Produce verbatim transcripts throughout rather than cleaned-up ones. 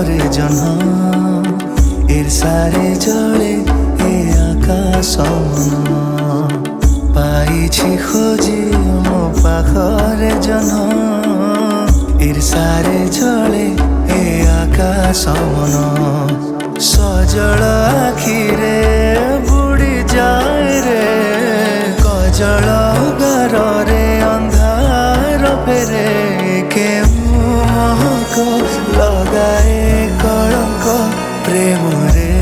পাখরে জহ্ন ঈর্ষারে জলে এ আকাশ মন পাইছি খোঁজি মো পাখরে জহ্ন ঈর্ষারে জলে এ আকাশ মন সজল আখিরে বুড়ি যায় রে কজল গারে ଅନ୍ଧାର ফেরে কেউ মহক লগায়ে কলঙ্ক প্রেমরে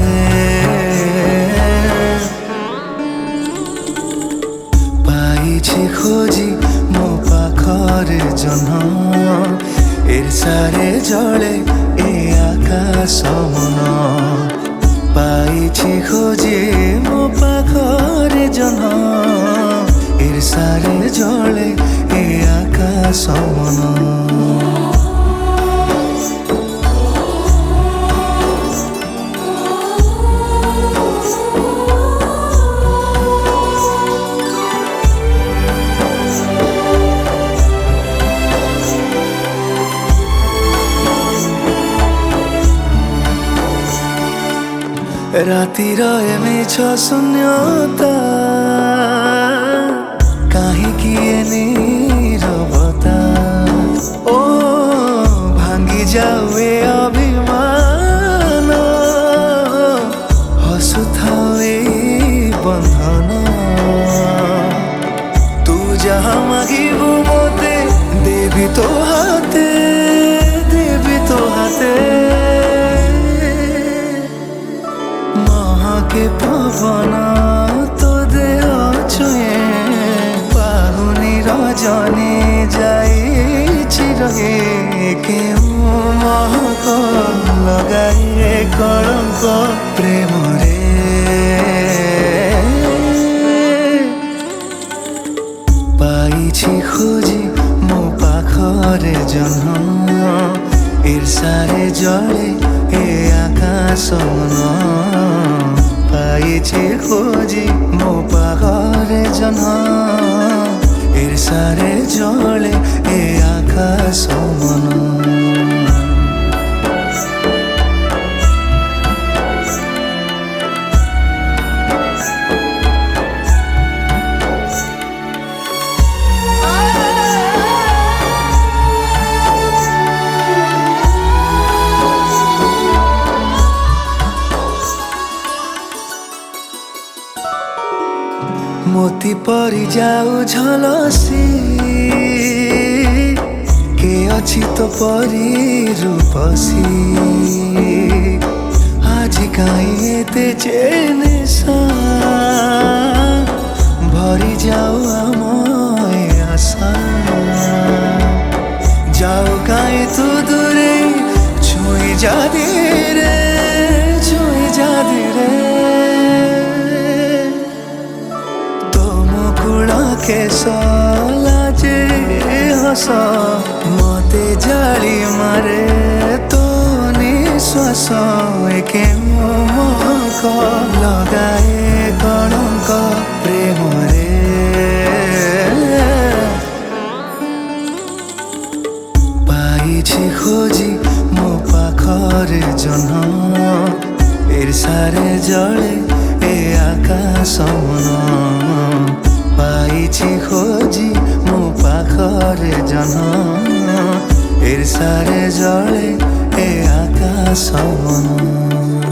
পাইছি খোঁজি মো পাখরে জহ্ন ঈর্ষারে জলে এ আকাশ মন পাইছি খোঁজি মো পাখরে জহ্ন ঈর্ষারে জলে এ আকাশ মন রাতির এ মিছ শূন্যতা কাহিকি এ নীরবতা ও ভাঙ্গি যাও এ অভিমান হসুথাও এই বন্ধন তু যাহা মাগিবু মতে দেবি তো হাতে দেবি তো হাতে মহাকে পবন তো দেহ ছুঁয়ে পাহুনি রজনী যাইছি রহে কেউ মহক লগায়ে কলঙ্ক প্রেমরে পাইছি খোঁজি মো পাখরে জহ্ন ঈর্ষারে জলে এ আকাশ মন পাইছি খোঁজি মো পাখরে জহ্ন ঈর্ষারে জলে এ আকাশ মন মোতি পরি যাও ঝলসি কে অছি তো পরি রূপসী আজি কাই এতে চেনেসা ভরি যাও আমায় আশা যাও কাই তু দূরে ছুঁই যা ধীরে ছুঁই যা ধীরে কেশ লাজে হস মতে জালি মারে তো নিশ্বাস কেউ মহক লগায়ে কলঙ্ক প্রেমরে পাইছি খোঁজি মো পাখরে জহ্ন ঈর্ষারে জলে এ আকাশ মন পাইছি খোঁজি মো পাখরে জহ্ন ঈর্ষারে জলে এ আকাশ মন।